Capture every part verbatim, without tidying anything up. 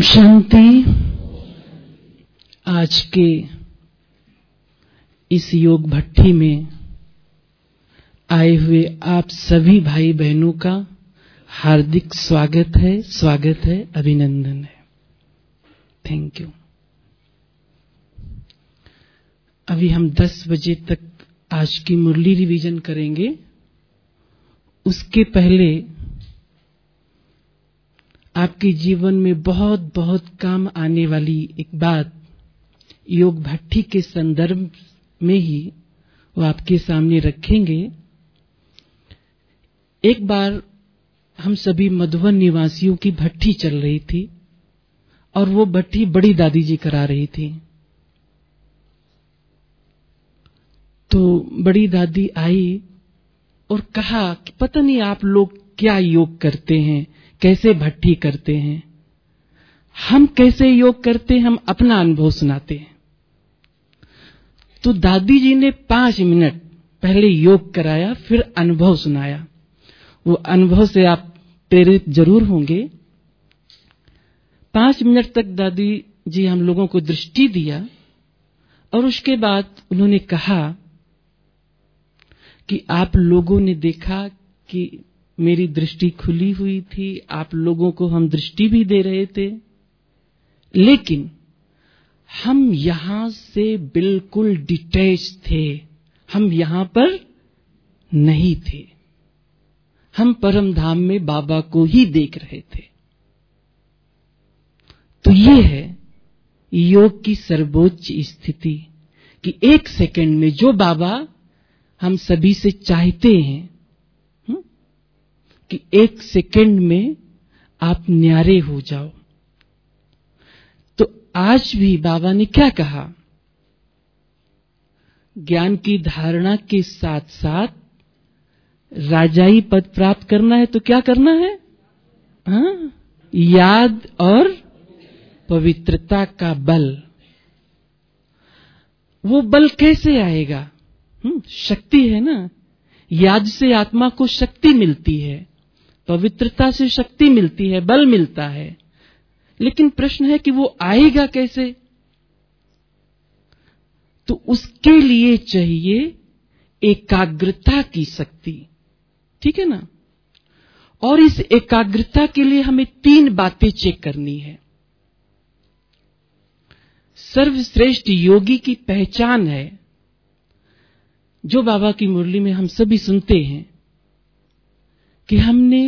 शांति। आज के इस योग भट्ठी में आए हुए आप सभी भाई बहनों का हार्दिक स्वागत है, स्वागत है, अभिनंदन है। Thank you. अभी हम दस बजे तक आज की मुरली रिवीजन करेंगे। उसके पहले आपके जीवन में बहुत बहुत काम आने वाली एक बात योग भट्ठी के संदर्भ में ही वो आपके सामने रखेंगे। एक बार हम सभी मधुबन निवासियों की भट्ठी चल रही थी और वो भट्ठी बड़ी दादी जी करा रही थी। तो बड़ी दादी आई और कहा कि पता नहीं आप लोग क्या योग करते हैं, कैसे भट्ठी करते हैं। हम कैसे योग करते हैं, हम अपना अनुभव सुनाते हैं। तो दादी जी ने पांच मिनट पहले योग कराया, फिर अनुभव सुनाया। वो अनुभव से आप प्रेरित जरूर होंगे। पांच मिनट तक दादी जी हम लोगों को दृष्टि दिया और उसके बाद उन्होंने कहा कि आप लोगों ने देखा कि मेरी दृष्टि खुली हुई थी, आप लोगों को हम दृष्टि भी दे रहे थे, लेकिन हम यहां से बिल्कुल डिटैच थे। हम यहां पर नहीं थे। हम परम धाम में बाबा को ही देख रहे थे। तो ये है योग की सर्वोच्च स्थिति कि एक सेकंड में जो बाबा हम सभी से चाहते हैं कि एक सेकंड में आप न्यारे हो जाओ। तो आज भी बाबा ने क्या कहा, ज्ञान की धारणा के साथ साथ राजाई पद प्राप्त करना है तो क्या करना है? हाँ, याद और पवित्रता का बल। वो बल कैसे आएगा? हम्म, शक्ति है ना। याद से आत्मा को शक्ति मिलती है, पवित्रता से शक्ति मिलती है, बल मिलता है। लेकिन प्रश्न है कि वो आएगा कैसे? तो उसके लिए चाहिए एकाग्रता की शक्ति। ठीक है ना। और इस एकाग्रता के लिए हमें तीन बातें चेक करनी है। सर्वश्रेष्ठ योगी की पहचान है, जो बाबा की मुरली में हम सभी सुनते हैं, कि हमने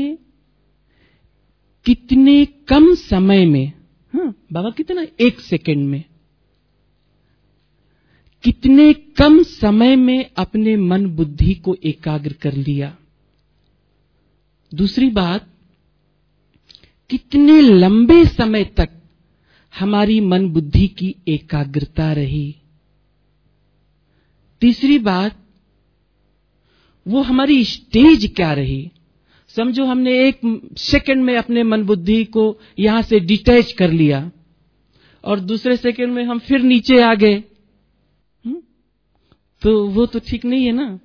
कितने कम समय में, हाँ बाबा कितना, एक सेकंड में, कितने कम समय में अपने मन बुद्धि को एकाग्र कर लिया। दूसरी बात, कितने लंबे समय तक हमारी मन बुद्धि की एकाग्रता रही। तीसरी बात, वो हमारी स्टेज क्या रही। समझो हमने एक सेकंड में अपने मन बुद्धि को यहां से डिटैच कर लिया और दूसरे सेकंड में हम फिर नीचे आ गए, तो वो तो ठीक नहीं है ना।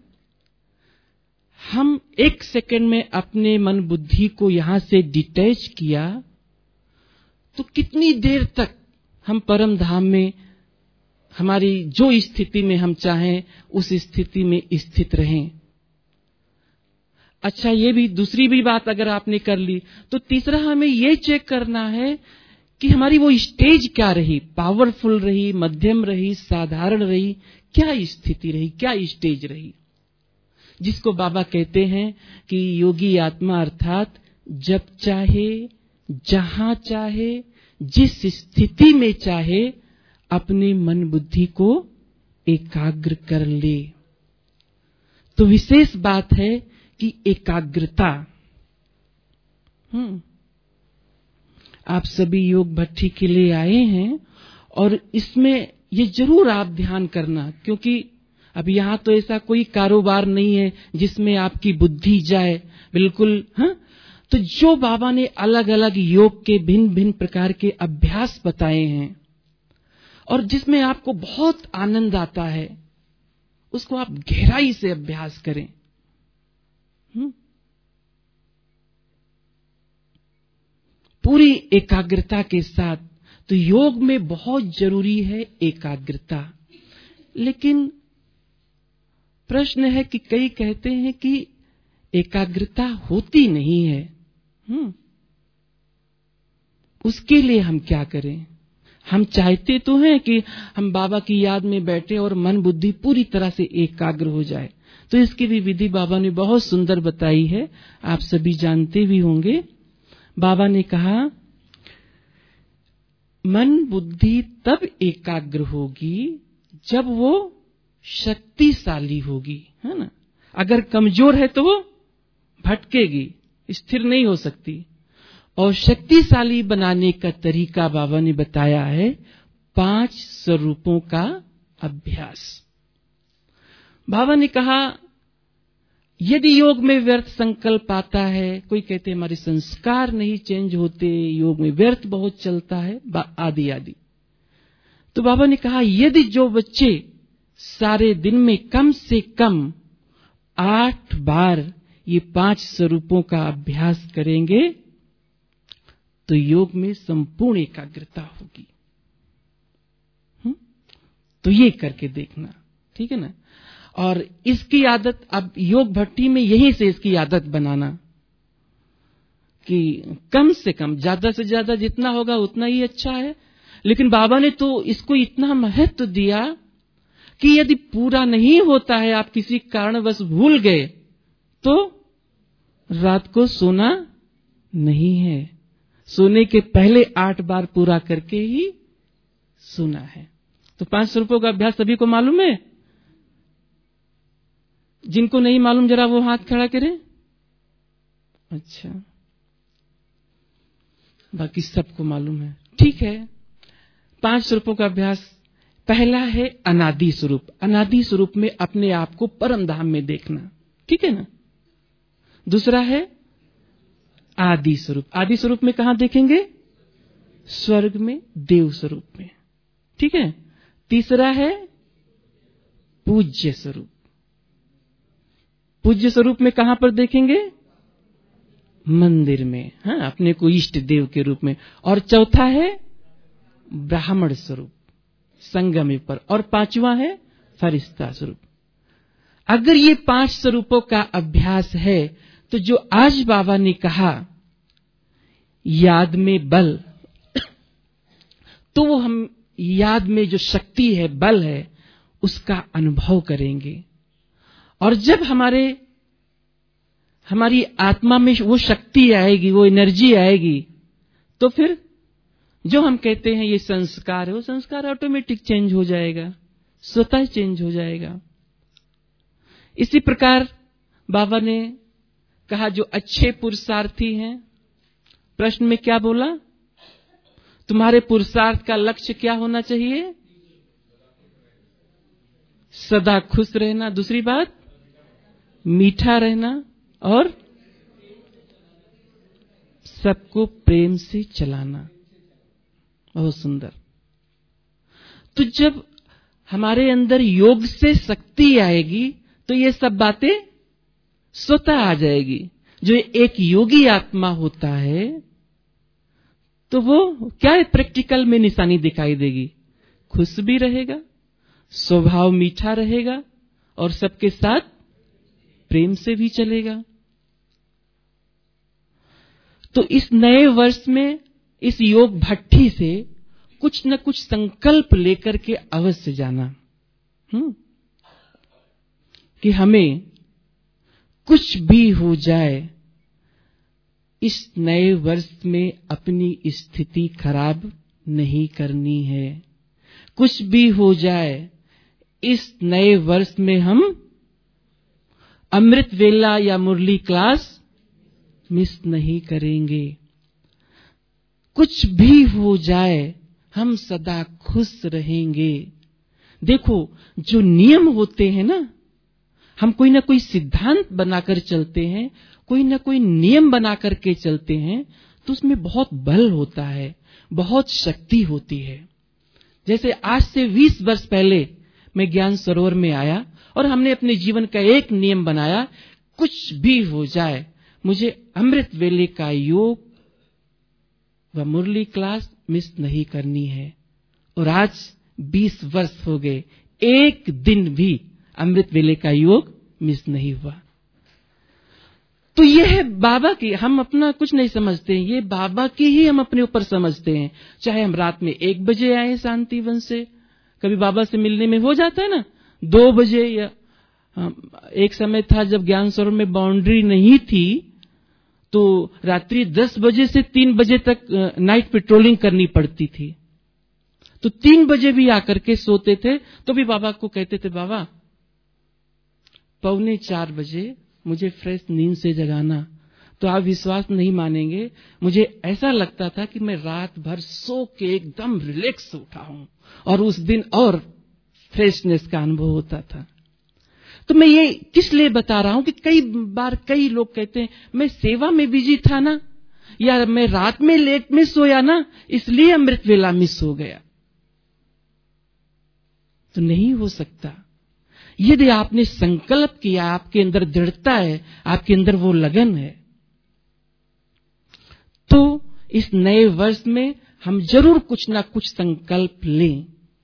हम एक सेकंड में अपने मन बुद्धि को यहां से डिटैच किया तो कितनी देर तक हम परम धाम में, हमारी जो स्थिति में हम चाहें उस स्थिति में स्थित रहें। अच्छा, ये भी दूसरी भी बात अगर आपने कर ली तो तीसरा हमें ये चेक करना है कि हमारी वो स्टेज क्या रही, पावरफुल रही, मध्यम रही, साधारण रही, क्या स्थिति रही, क्या स्टेज रही। जिसको बाबा कहते हैं कि योगी आत्मा अर्थात जब चाहे, जहां चाहे, जिस स्थिति में चाहे अपने मन बुद्धि को एकाग्र कर ले। तो विशेष बात है कि एकाग्रता। हम्म आप सभी योग भट्ठी के लिए आए हैं और इसमें ये जरूर आप ध्यान करना, क्योंकि अब यहाँ तो ऐसा कोई कारोबार नहीं है जिसमें आपकी बुद्धि जाए, बिल्कुल। हाँ, तो जो बाबा ने अलग अलग योग के भिन्न भिन्न प्रकार के अभ्यास बताए हैं और जिसमें आपको बहुत आनंद आता है, उसको आप गहराई से अभ्यास करें। पूरी एकाग्रता के साथ। तो योग में बहुत जरूरी है एकाग्रता। लेकिन प्रश्न है कि कई कहते हैं कि एकाग्रता होती नहीं है। हम्म उसके लिए हम क्या करें? हम चाहते तो हैं कि हम बाबा की याद में बैठे और मन बुद्धि पूरी तरह से एकाग्र हो जाए। तो इसकी भी विधि बाबा ने बहुत सुंदर बताई है, आप सभी जानते भी होंगे। बाबा ने कहा मन बुद्धि तब एकाग्र होगी जब वो शक्तिशाली होगी, है ना। अगर कमजोर है तो वो भटकेगी, स्थिर नहीं हो सकती। और शक्तिशाली बनाने का तरीका बाबा ने बताया है पांच स्वरूपों का अभ्यास। बाबा ने कहा यदि योग में व्यर्थ संकल्प आता है, कोई कहते हमारे संस्कार नहीं चेंज होते, योग में व्यर्थ बहुत चलता है, आदि आदि, तो बाबा ने कहा यदि जो बच्चे सारे दिन में कम से कम आठ बार ये पांच स्वरूपों का अभ्यास करेंगे तो योग में संपूर्ण एकाग्रता होगी। हुँ? तो ये करके देखना, ठीक है ना। और इसकी आदत अब योग भट्टी में यहीं से इसकी आदत बनाना कि कम से कम, ज्यादा से ज्यादा जितना होगा उतना ही अच्छा है। लेकिन बाबा ने तो इसको इतना महत्व दिया कि यदि पूरा नहीं होता है, आप किसी कारणवश भूल गए, तो रात को सोना नहीं है, सोने के पहले आठ बार पूरा करके ही सोना है। तो पांच स्वरूपों का अभ्यास सभी को मालूम है? जिनको नहीं मालूम जरा वो हाथ खड़ा करें। अच्छा, बाकी सबको मालूम है, ठीक है। पांच स्वरूपों का अभ्यास, पहला है अनादि स्वरूप। अनादि स्वरूप में अपने आप को परम धाम में देखना, ठीक है ना। दूसरा है आदि स्वरूप। आदि स्वरूप में कहां देखेंगे? स्वर्ग में, देव स्वरूप में, ठीक है। तीसरा है पूज्य स्वरूप। पूज्य स्वरूप में कहां पर देखेंगे? मंदिर में, हाँ, अपने को इष्ट देव के रूप में। और चौथा है ब्राह्मण स्वरूप, संगम पर। और पांचवा है फरिश्ता स्वरूप। अगर ये पांच स्वरूपों का अभ्यास है तो जो आज बाबा ने कहा याद में बल, तो वो हम याद में जो शक्ति है, बल है, उसका अनुभव करेंगे। और जब हमारे हमारी आत्मा में वो शक्ति आएगी, वो एनर्जी आएगी, तो फिर जो हम कहते हैं ये संस्कार है, वो संस्कार ऑटोमेटिक चेंज हो जाएगा, स्वतः चेंज हो जाएगा। इसी प्रकार बाबा ने कहा जो अच्छे पुरुषार्थी हैं, प्रश्न में क्या बोला? तुम्हारे पुरुषार्थ का लक्ष्य क्या होना चाहिए? सदा खुश रहना। दूसरी बात, मीठा रहना। और सबको प्रेम से चलाना। बहुत सुंदर। तो जब हमारे अंदर योग से शक्ति आएगी तो ये सब बातें स्वतः आ जाएगी। जो एक योगी आत्मा होता है तो वो क्या है, प्रैक्टिकल में निशानी दिखाई देगी। खुश भी रहेगा, स्वभाव मीठा रहेगा और सबके साथ प्रेम से भी चलेगा। तो इस नए वर्ष में इस योग भट्टी से कुछ न कुछ संकल्प लेकर के अवश्य जाना, हम्म कि हमें कुछ भी हो जाए, इस नए वर्ष में अपनी स्थिति खराब नहीं करनी है। कुछ भी हो जाए, इस नए वर्ष में हम अमृत वेला या मुरली क्लास मिस नहीं करेंगे। कुछ भी हो जाए, हम सदा खुश रहेंगे। देखो, जो नियम होते हैं ना, हम कोई ना कोई सिद्धांत बनाकर चलते हैं, कोई ना कोई नियम बना करके चलते हैं, तो उसमें बहुत बल होता है, बहुत शक्ति होती है। जैसे आज से बीस वर्ष पहले मैं ज्ञान सरोवर में आया और हमने अपने जीवन का एक नियम बनाया, कुछ भी हो जाए मुझे अमृत वेले का योग वह मुरली क्लास मिस नहीं करनी है। और आज बीस वर्ष हो गए, एक दिन भी अमृत वेले का योग मिस नहीं हुआ। तो ये है बाबा की, हम अपना कुछ नहीं समझते हैं, ये बाबा की ही हम अपने ऊपर समझते हैं। चाहे हम रात में एक बजे आए शांतिवन से, कभी बाबा से मिलने में हो जाता है ना दो बजे, या एक समय था जब ज्ञान सरोवर में बाउंड्री नहीं थी तो रात्रि दस बजे से तीन बजे तक नाइट पेट्रोलिंग करनी पड़ती थी। तो तीन बजे भी आकर के सोते थे, तो भी बाबा को कहते थे, बाबा पौने चार बजे मुझे फ्रेश नींद से जगाना। तो आप विश्वास नहीं मानेंगे, मुझे ऐसा लगता था कि मैं रात भर सो के एकदम रिलैक्स उठा हूं, और उस दिन और फ्रेशनेस का अनुभव होता था। तो मैं ये किस लिए बता रहा हूं कि कई बार कई लोग कहते हैं मैं सेवा में बिजी था ना, या मैं रात में लेट में सोया ना, इसलिए अमृत वेला मिस हो गया। तो नहीं हो सकता। यदि आपने संकल्प किया, आपके अंदर दृढ़ता है, आपके अंदर वो लगन है, तो इस नए वर्ष में हम जरूर कुछ ना कुछ संकल्प लें।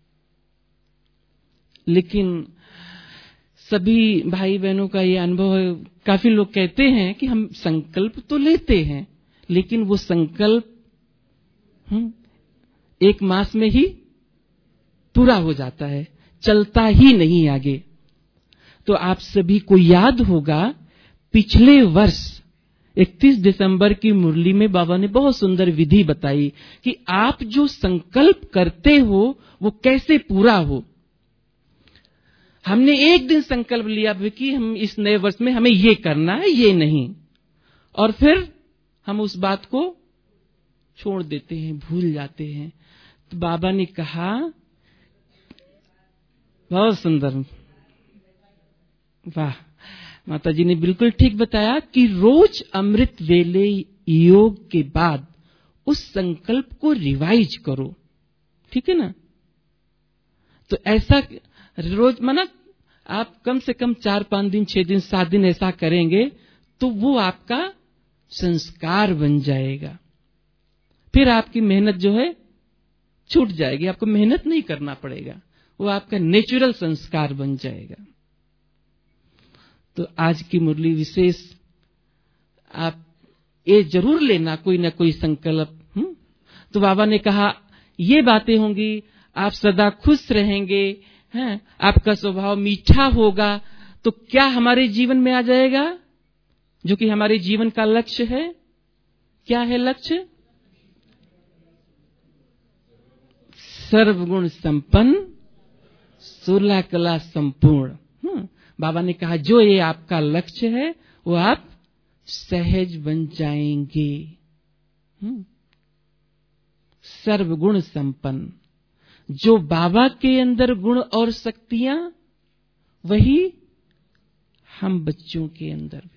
लेकिन सभी भाई बहनों का ये अनुभव है, काफी लोग कहते हैं कि हम संकल्प तो लेते हैं, लेकिन वो संकल्प एक मास में ही पूरा हो जाता है, चलता ही नहीं आगे। तो आप सभी को याद होगा, पिछले वर्ष इकतीस दिसंबर की मुरली में बाबा ने बहुत सुंदर विधि बताई कि आप जो संकल्प करते हो वो कैसे पूरा हो। हमने एक दिन संकल्प लिया कि हम इस नए वर्ष में हमें ये करना है, ये नहीं, और फिर हम उस बात को छोड़ देते हैं, भूल जाते हैं। तो बाबा ने कहा, बहुत सुंदर, वाह, माता जी ने बिल्कुल ठीक बताया कि रोज अमृत वेले योग के बाद उस संकल्प को रिवाइज करो, ठीक है ना। तो ऐसा रोज माना आप कम से कम चार पांच दिन, छह दिन, सात दिन ऐसा करेंगे तो वो आपका संस्कार बन जाएगा। फिर आपकी मेहनत जो है छूट जाएगी, आपको मेहनत नहीं करना पड़ेगा, वो आपका नेचुरल संस्कार बन जाएगा। तो आज की मुरली विशेष आप ये जरूर लेना, कोई ना कोई संकल्प। हुँ? तो बाबा ने कहा ये बातें होंगी, आप सदा खुश रहेंगे, हैं? आपका स्वभाव मीठा होगा, तो क्या हमारे जीवन में आ जाएगा जो कि हमारे जीवन का लक्ष्य है। क्या है लक्ष्य? सर्वगुण संपन्न, सोलह कला संपूर्ण। बाबा ने कहा जो ये आपका लक्ष्य है वो आप सहज बन जाएंगे। सर्वगुण संपन्न, जो बाबा के अंदर गुण और शक्तियां, वही हम बच्चों के अंदर भी।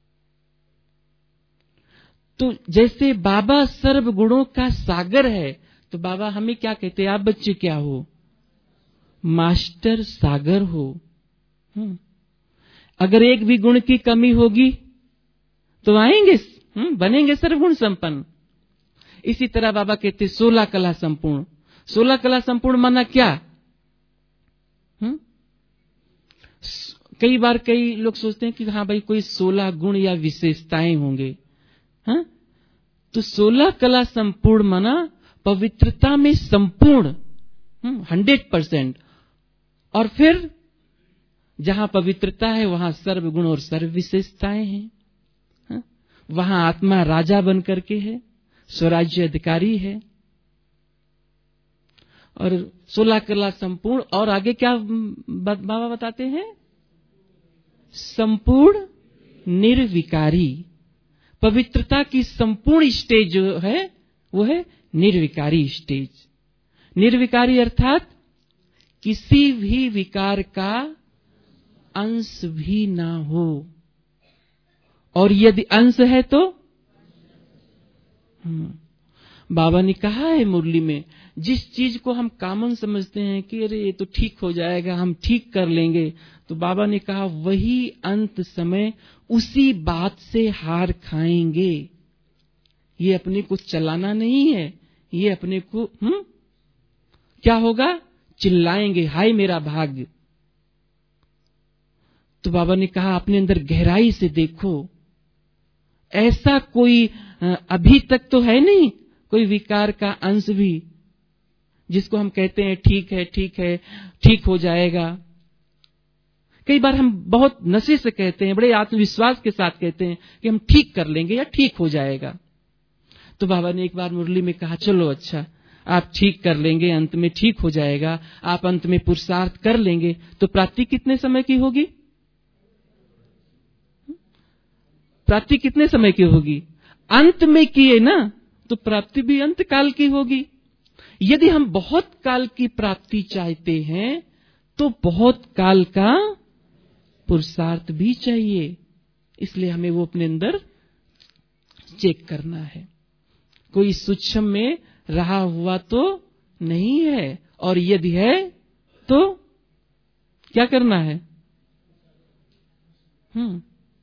तो जैसे बाबा सर्व गुणों का सागर है, तो बाबा हमें क्या कहते हैं, आप बच्चे क्या हो, मास्टर सागर हो। अगर एक भी गुण की कमी होगी तो आएंगे, बनेंगे सर्वगुण संपन्न। इसी तरह बाबा कहते सोलह कला संपूर्ण। सोलह कला संपूर्ण माना क्या? हुँ? कई बार कई लोग सोचते हैं कि हाँ भाई कोई सोलह गुण या विशेषताएं होंगे। हाँ? तो सोलह कला संपूर्ण माना पवित्रता में संपूर्ण, हंड्रेड परसेंट। और फिर जहां पवित्रता है वहां सर्व गुण और सर्व विशेषताएं हैं। हाँ? वहां आत्मा राजा बन करके है, स्वराज्य अधिकारी है। और सोलह कला संपूर्ण, और आगे क्या बाबा बताते हैं, संपूर्ण निर्विकारी। पवित्रता की संपूर्ण स्टेज जो है वो है निर्विकारी स्टेज। निर्विकारी अर्थात किसी भी विकार का अंश भी ना हो, और यदि अंश है तो बाबा ने कहा है मुरली में, जिस चीज को हम कॉमन समझते हैं कि अरे ये तो ठीक हो जाएगा, हम ठीक कर लेंगे, तो बाबा ने कहा वही अंत समय उसी बात से हार खाएंगे। ये अपने को चलाना नहीं है, ये अपने को हम्म क्या होगा, चिल्लाएंगे हाय मेरा भाग्य। तो बाबा ने कहा अपने अंदर गहराई से देखो, ऐसा कोई अभी तक तो है नहीं कोई विकार का अंश भी जिसको हम कहते हैं ठीक है ठीक है ठीक हो जाएगा। कई बार हम बहुत नशे से कहते हैं, बड़े आत्मविश्वास के साथ कहते हैं कि हम ठीक कर लेंगे या ठीक हो जाएगा। तो बाबा ने एक बार मुरली में कहा चलो अच्छा आप ठीक कर लेंगे, अंत में ठीक हो जाएगा, आप अंत में पुरुषार्थ कर लेंगे। तो प्राप्ति कितने समय की होगी, प्राप्ति कितने समय की होगी, अंत में किए ना तो प्राप्ति भी अंत काल की होगी। यदि हम बहुत काल की प्राप्ति चाहते हैं तो बहुत काल का पुरुषार्थ भी चाहिए। इसलिए हमें वो अपने अंदर चेक करना है। कोई सूक्ष्म में रहा हुआ तो नहीं है, और यदि है तो क्या करना है, हम्म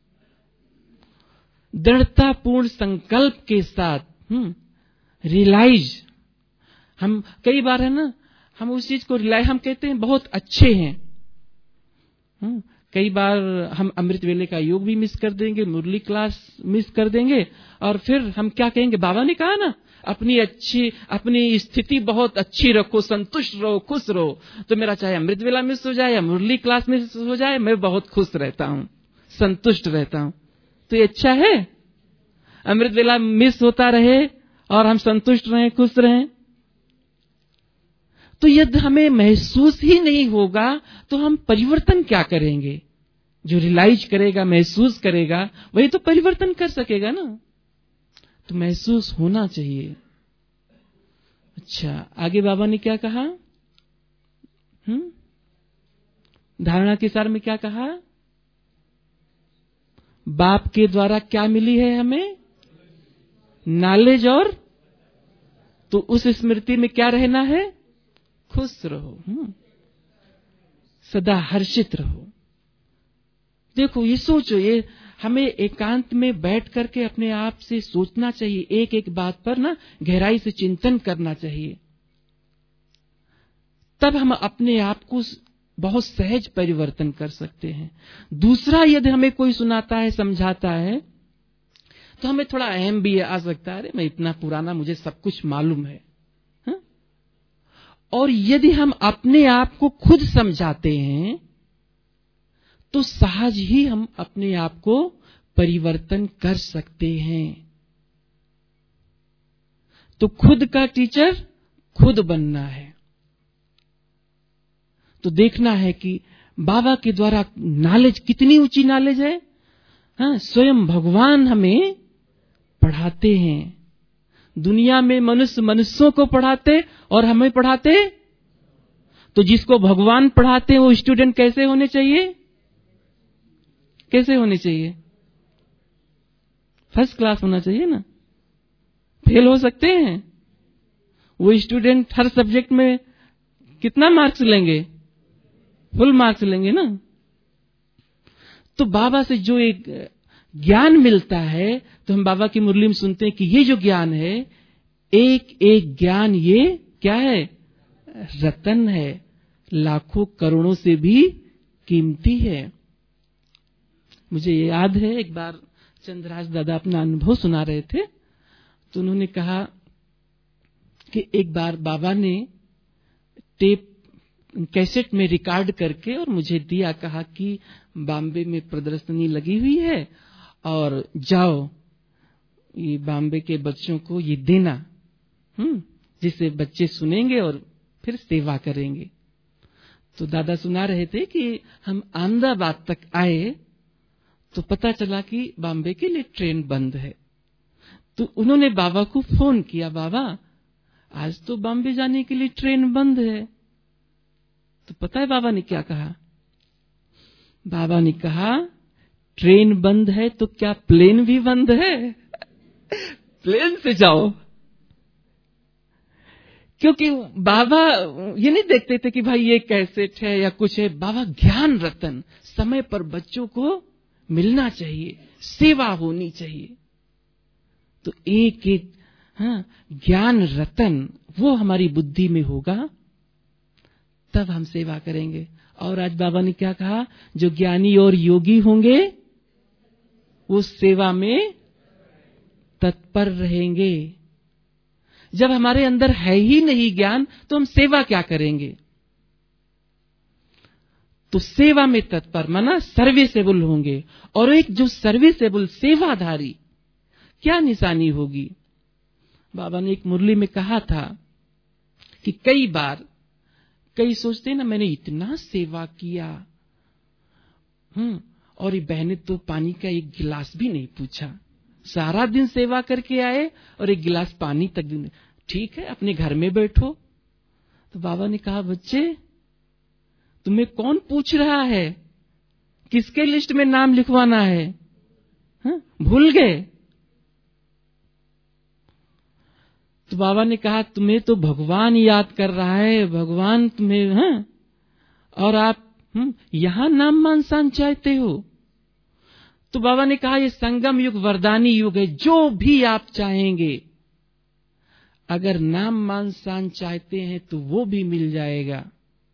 दृढ़तापूर्ण संकल्प के साथ हम्म रियलाइज। हम कई बार है ना, हम उस चीज को रियलाइज, हम कहते हैं बहुत अच्छे हैं, हम्म कई बार हम अमृत वेले का योग भी मिस कर देंगे, मुरली क्लास मिस कर देंगे, और फिर हम क्या कहेंगे, बाबा ने कहा ना अपनी अच्छी अपनी स्थिति बहुत अच्छी रखो, संतुष्ट रहो, खुश रहो। तो मेरा चाहे अमृत वेला मिस हो जाए या मुरली क्लास मिस हो जाए, मैं बहुत खुश रहता हूँ, संतुष्ट रहता हूँ। तो ये अच्छा है, अमृत वेला मिस होता रहे और हम संतुष्ट रहें, खुश रहें। तो यदि हमें महसूस ही नहीं होगा तो हम परिवर्तन क्या करेंगे। जो रियलाइज करेगा, महसूस करेगा, वही तो परिवर्तन कर सकेगा ना। तो महसूस होना चाहिए। अच्छा, आगे बाबा ने क्या कहा, हम्म धारणा के सार में क्या कहा, बाप के द्वारा क्या मिली है हमें, नॉलेज, और तो उस स्मृति में क्या रहना है, खुश रहो, हम्म सदा हर्षित रहो। देखो ये सोचो, ये हमें एकांत में बैठ करके अपने आप से सोचना चाहिए, एक एक बात पर ना गहराई से चिंतन करना चाहिए। तब हम अपने आप को बहुत सहज परिवर्तन कर सकते हैं। दूसरा, यदि हमें कोई सुनाता है, समझाता है, तो हमें थोड़ा अहम भी आ सकता है, अरे मैं इतना पुराना, मुझे सब कुछ मालूम है, हा? और यदि हम अपने आप को खुद समझाते हैं तो सहज ही हम अपने आप को परिवर्तन कर सकते हैं। तो खुद का टीचर खुद बनना है। तो देखना है कि बाबा के द्वारा नॉलेज कितनी ऊंची नॉलेज है, हाँ, स्वयं भगवान हमें पढ़ाते हैं। दुनिया में मनुष्य मनुष्यों को पढ़ाते और हमें पढ़ाते। तो जिसको भगवान पढ़ाते हैं वो स्टूडेंट कैसे होने चाहिए, कैसे होने चाहिए, फर्स्ट क्लास होना चाहिए ना। फेल हो सकते हैं वो स्टूडेंट, हर सब्जेक्ट में कितना मार्क्स लेंगे, फुल मार्क्स लेंगे ना। तो बाबा से जो एक ज्ञान मिलता है, तो हम बाबा की मुरली में सुनते हैं कि ये जो ज्ञान है, एक एक ज्ञान ये क्या है, रतन है, लाखों करोड़ों से भी कीमती है। मुझे याद है एक बार चंद्रराज दादा अपना अनुभव सुना रहे थे, तो उन्होंने कहा कि एक बार बाबा ने टेप कैसेट में रिकॉर्ड करके और मुझे दिया, कहा कि बॉम्बे में प्रदर्शनी लगी हुई है और जाओ ये बॉम्बे के बच्चों को ये देना, हम्म जिससे बच्चे सुनेंगे और फिर सेवा करेंगे। तो दादा सुना रहे थे कि हम अहमदाबाद तक आए तो पता चला कि बॉम्बे के लिए ट्रेन बंद है। तो उन्होंने बाबा को फोन किया, बाबा आज तो बॉम्बे जाने के लिए ट्रेन बंद है। तो पता है बाबा ने क्या कहा, बाबा ने कहा ट्रेन बंद है तो क्या प्लेन भी बंद है, प्लेन से जाओ। क्योंकि बाबा ये नहीं देखते थे कि भाई ये कैसेट है या कुछ है। बाबा ज्ञान रतन, समय पर बच्चों को मिलना चाहिए, सेवा होनी चाहिए। तो एक एक हाँ ज्ञान रतन वो हमारी बुद्धि में होगा, तब हम सेवा करेंगे। और आज बाबा ने क्या कहा, जो ज्ञानी और योगी होंगे वो सेवा में तत्पर रहेंगे। जब हमारे अंदर है ही नहीं ज्ञान तो हम सेवा क्या करेंगे। तो सेवा में तत्पर माना सर्विसेबल होंगे। और एक जो सर्विसेबल सेवाधारी क्या निशानी होगी। बाबा ने एक मुरली में कहा था कि कई बार कई सोचते हैं ना, मैंने इतना सेवा किया, हम्म और ये बहने तो पानी का एक गिलास भी नहीं पूछा, सारा दिन सेवा करके आए और एक गिलास पानी तक भी नहीं। ठीक है, अपने घर में बैठो। तो बाबा ने कहा, बच्चे तुम्हें कौन पूछ रहा है, किसके लिस्ट में नाम लिखवाना है, हा? भूल गए। तो बाबा ने कहा, तुम्हें तो भगवान याद कर रहा है, भगवान तुम्हें, हाँ? और आप हम्म यहां नाम मान शान चाहते हो। तो बाबा ने कहा, ये संगम युग वरदानी युग है, जो भी आप चाहेंगे अगर नाम मान शान चाहते हैं तो वो भी मिल जाएगा।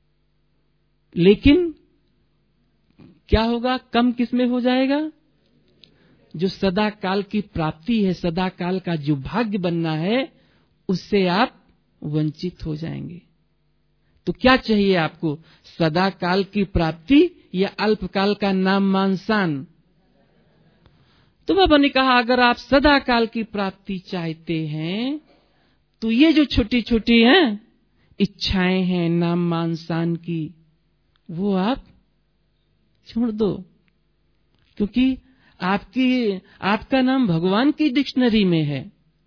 लेकिन क्या होगा, कम किसमें हो जाएगा, जो सदा काल की प्राप्ति है, सदा काल का जो भाग्य बनना है, उससे आप वंचित हो जाएंगे। तो क्या चाहिए आपको, सदा काल की प्राप्ति या अल्पकाल का नाम मान शान। तो बाबा ने कहा, अगर आप सदा काल की प्राप्ति चाहते हैं तो ये जो छोटी छोटी हैं इच्छाएं हैं नाम मान शान की, वो आप छोड़ दो, क्योंकि आपकी आपका नाम भगवान की डिक्शनरी में है।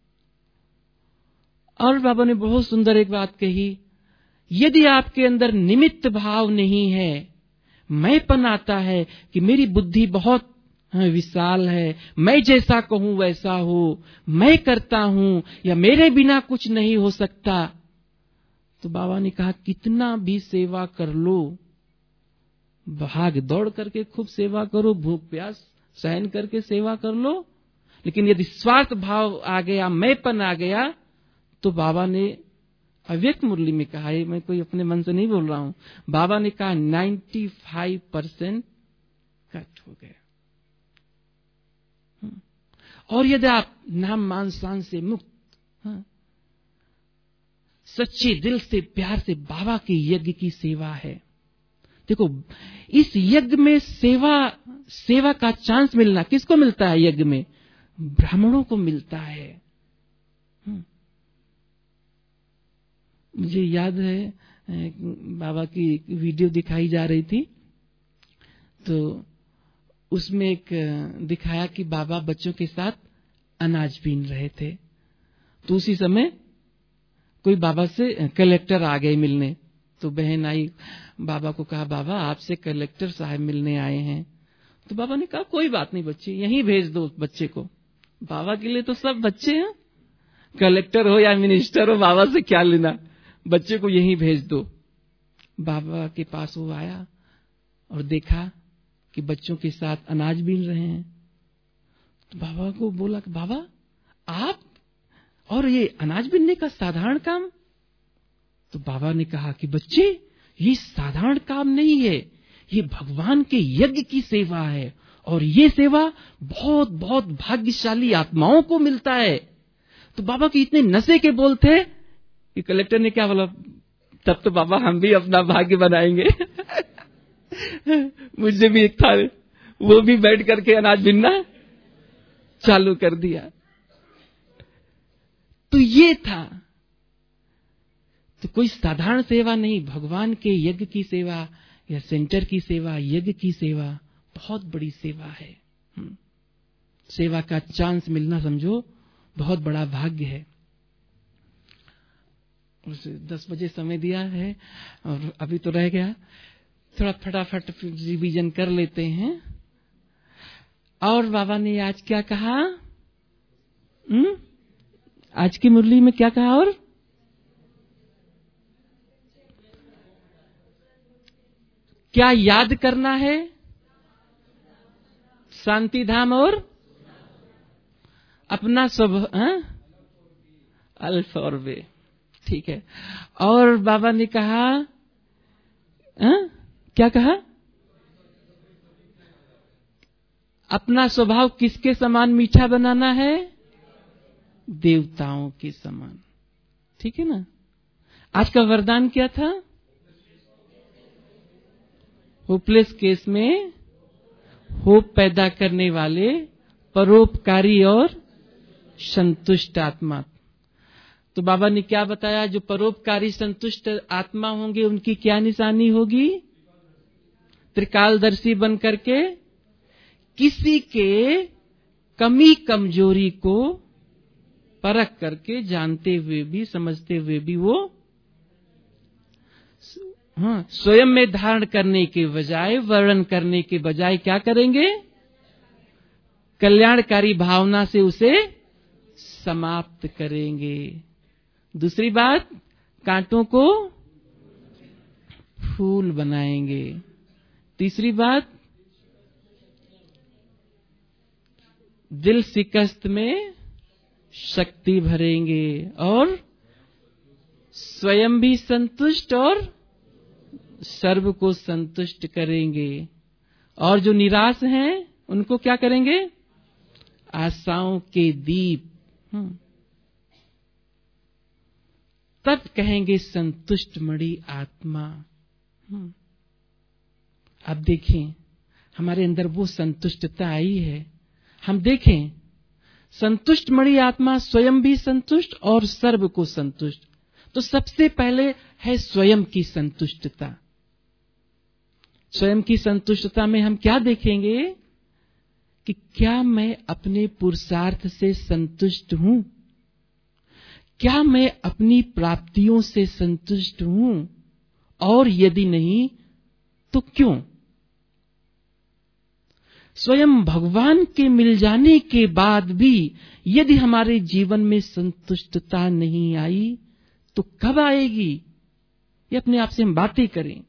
और बाबा ने बहुत सुंदर एक बात कही, यदि आपके अंदर निमित्त भाव नहीं है, मैंपन आता है कि मेरी बुद्धि बहुत विशाल है, मैं जैसा कहूं वैसा हो, मैं करता हूं या मेरे बिना कुछ नहीं हो सकता, तो बाबा ने कहा कितना भी सेवा कर लो, भाग दौड़ करके खूब सेवा करो, भूख प्यास सहन करके सेवा कर लो, लेकिन यदि स्वार्थ भाव आ गया, मैंपन आ गया, तो बाबा ने अव्यक्त मुरली में कहा है, मैं कोई अपने मन से नहीं बोल रहा हूं, बाबा ने कहा पचानवे परसेंट कट हो गया। और यदि आप नाम मान शान से मुक्त, हाँ, सच्चे दिल से प्यार से बाबा के यज्ञ की सेवा है। देखो, इस यज्ञ में सेवा सेवा का चांस मिलना किसको मिलता है, यज्ञ में ब्राह्मणों को मिलता है। मुझे याद है बाबा की वीडियो दिखाई जा रही थी, तो उसमें एक दिखाया कि बाबा बच्चों के साथ अनाज बीन रहे थे। तो उसी समय कोई बाबा से कलेक्टर आ गए मिलने, तो बहन आई, बाबा को कहा, बाबा आपसे कलेक्टर साहब मिलने आए हैं। तो बाबा ने कहा, कोई बात नहीं बच्चे, यहीं भेज दो बच्चे को। बाबा के लिए तो सब बच्चे हैं, कलेक्टर हो या मिनिस्टर हो, बाबा से क्या लेना, बच्चे को यहीं भेज दो। बाबा के पास वो आया और देखा कि बच्चों के साथ अनाज बीन रहे हैं। तो बाबा को बोला कि बाबा आप और ये अनाज बीनने का साधारण काम। तो बाबा ने कहा कि बच्चे ये साधारण काम नहीं है, ये भगवान के यज्ञ की सेवा है, और ये सेवा बहुत बहुत भाग्यशाली आत्माओं को मिलता है। तो बाबा के इतने नशे के बोल थे कि कलेक्टर ने क्या बोला, तब तो बाबा हम भी अपना भाग्य बनाएंगे। मुझे भी एक था, वो भी बैठ करके अनाज बीनना चालू कर दिया। तो ये था, तो कोई साधारण सेवा नहीं, भगवान के यज्ञ की सेवा या सेंटर की सेवा, यज्ञ की सेवा बहुत बड़ी सेवा है। सेवा का चांस मिलना समझो बहुत बड़ा भाग्य है। उसे दस बजे समय दिया है और अभी तो रह गया, थोड़ा फटाफट रिवीजन कर लेते हैं। और बाबा ने आज क्या कहा, हुँ? आज की मुरली में क्या कहा, और क्या याद करना है, शांति धाम और अपना स्वभाव, अल्फ और वे, ठीक है। और बाबा ने कहा, हा? क्या कहा? अपना स्वभाव किसके समान मीठा बनाना है? देवताओं के समान, ठीक है ना। आज का वरदान क्या था? होपलेस केस में होप पैदा करने वाले परोपकारी और संतुष्ट आत्मा। तो बाबा ने क्या बताया? जो परोपकारी संतुष्ट आत्मा होंगे उनकी क्या निशानी होगी? त्रिकालदर्शी बन करके किसी के कमी कमजोरी को परख करके, जानते हुए भी, समझते हुए भी वो हाँ स्वयं में धारण करने के बजाय, वर्णन करने के बजाय क्या करेंगे? कल्याणकारी भावना से उसे समाप्त करेंगे। दूसरी बात, कांटों को फूल बनाएंगे। तीसरी बात, दिल शिकस्त में शक्ति भरेंगे और स्वयं भी संतुष्ट और सर्व को संतुष्ट करेंगे। और जो निराश हैं उनको क्या करेंगे? आशाओं के दीप, तब कहेंगे संतुष्ट मणि आत्मा। अब देखें हमारे अंदर वो संतुष्टता आई है। हम देखें संतुष्ट मणि आत्मा स्वयं भी संतुष्ट और सर्व को संतुष्ट। तो सबसे पहले है स्वयं की संतुष्टता। स्वयं की संतुष्टता में हम क्या देखेंगे कि क्या मैं अपने पुरुषार्थ से संतुष्ट हूं? क्या मैं अपनी प्राप्तियों से संतुष्ट हूं? और यदि नहीं तो क्यों? स्वयं भगवान के मिल जाने के बाद भी यदि हमारे जीवन में संतुष्टता नहीं आई तो कब आएगी? ये अपने आप से हम बातें करें।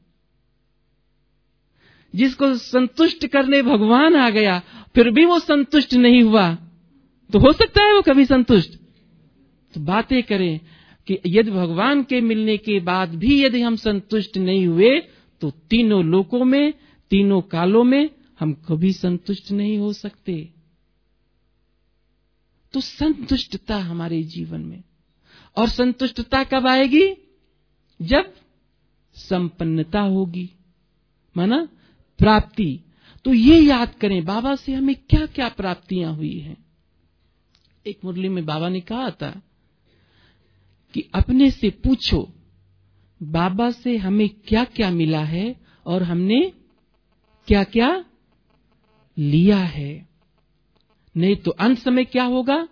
जिसको संतुष्ट करने भगवान आ गया फिर भी वो संतुष्ट नहीं हुआ तो हो सकता है वो कभी संतुष्ट? तो बातें करें कि यदि भगवान के मिलने के बाद भी यदि हम संतुष्ट नहीं हुए तो तीनों लोकों में, तीनों कालों में हम कभी संतुष्ट नहीं हो सकते। तो संतुष्टता हमारे जीवन में, और संतुष्टता कब आएगी? जब संपन्नता होगी, माना प्राप्ति। तो ये याद करें बाबा से हमें क्या क्या प्राप्तियां हुई हैं। एक मुरली में बाबा ने कहा था कि अपने से पूछो बाबा से हमें क्या क्या मिला है और हमने क्या क्या लिया है। नहीं तो अंत समय क्या होगा?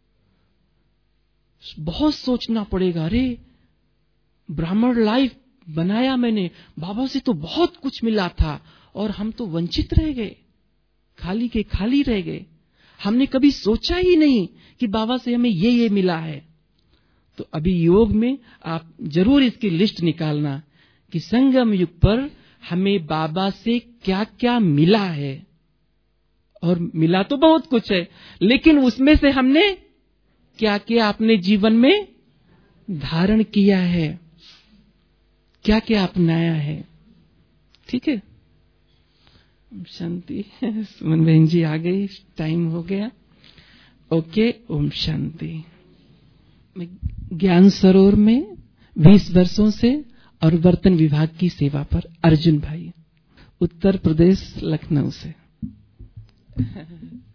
बहुत सोचना पड़ेगा। अरे ब्राह्मण लाइफ बनाया मैंने, बाबा से तो बहुत कुछ मिला था और हम तो वंचित रह गए, खाली के खाली रह गए। हमने कभी सोचा ही नहीं कि बाबा से हमें ये ये मिला है। तो अभी योग में आप जरूर इसकी लिस्ट निकालना कि संगम युग पर हमें बाबा से क्या क्या मिला है। और मिला तो बहुत कुछ है, लेकिन उसमें से हमने क्या क्या अपने जीवन में धारण किया है, क्या क्या अपनाया है। ठीक है, शांति। सुमन बहन जी आ गई, टाइम हो गया। ओके, ओम शांति। ज्ञान सरोवर में बीस वर्षों से और बर्तन विभाग की सेवा पर अर्जुन भाई, उत्तर प्रदेश लखनऊ से।